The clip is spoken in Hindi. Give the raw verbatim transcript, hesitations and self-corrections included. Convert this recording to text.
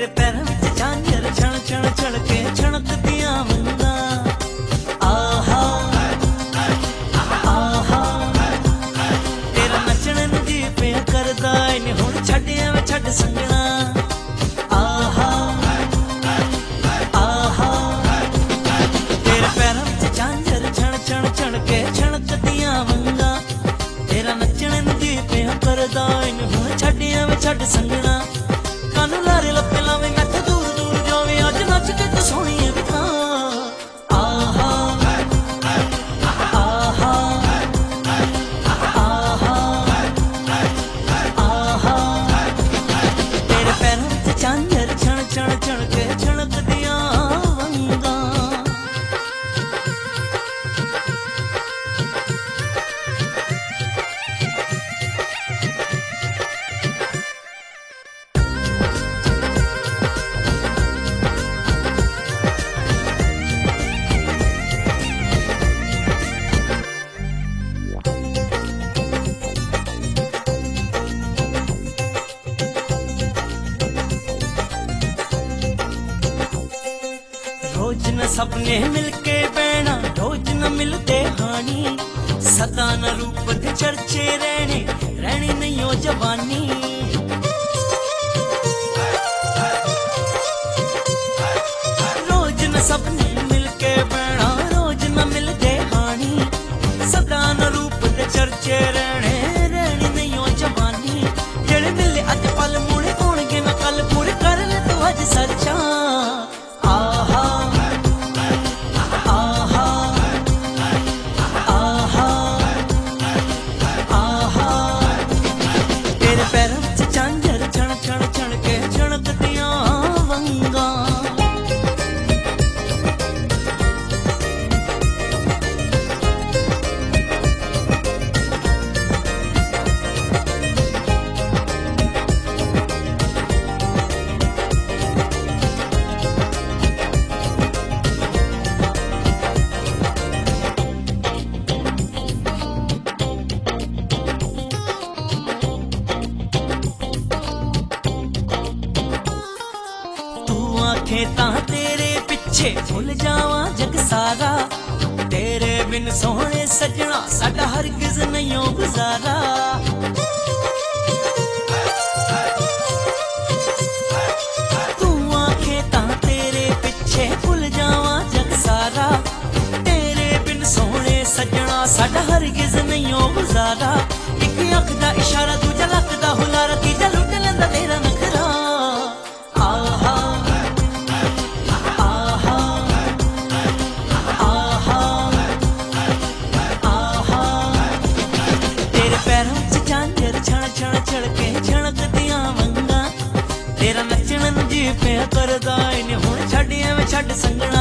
तेरे पैरां विच झांझर छण छण छड़के छणकदियां वंगा। आहा आहा तेरा नचण नूं जी पिया करदा इने हुण छड्ड एवें छड्ड संगना। आहा आहा तेरे पैरां विच झांझर छण छण छड़के छणकदियां वंगा। तेरा नचण नूं जी पिया करदा इने हुण छड्ड एवें छड्ड संगना। कानू लारे लप्पे लावे नच दूर दूर जावे अज नच के तू सोहणीए वी तां। आहा आहा आहा आहा तेरे पैरां विच झांझर छण छण छणके छणकदियां वंगा। रोज न सपने मिलके बैणा रोज न मिलते हानी। सदा न रूप दे चर्चे रहने रहनी नहीं ओ जवानी। रोज न सपने मिलके बैणा रोज न मिलते हानी। सदा न रूप दे चर्चे रहने रहनी नहीं ओ जवानी। जेड़े मिले अज पल मुड़े होणगे न कल पूरे कर ले तू अज सरचा। आहा आहा आहा आहा तेरे पैरां विच झांझर छण छण छणके छणकदियां वंगा। आंखें तां तेरे पिछे भुल जावां जग सारा। तेरे बिन सोहणे सजना साडा हरगिज नहीं ओ गुजारा। तू आंखें तां तेरे पिछे भुल जावां जग सारा। तेरे बिन सोहणे सजना साडा हरगिज नहीं ओ गुजारा। इक अख दा इशारा दूजा लक दा हुलारा तीजा लुट लैंदा तेरा नखरा। आहा छड़के छणकदियां वंगा। तेरा नचण नूं जी पिया करदा इने हुण छड्ड एवें छड्ड संगना।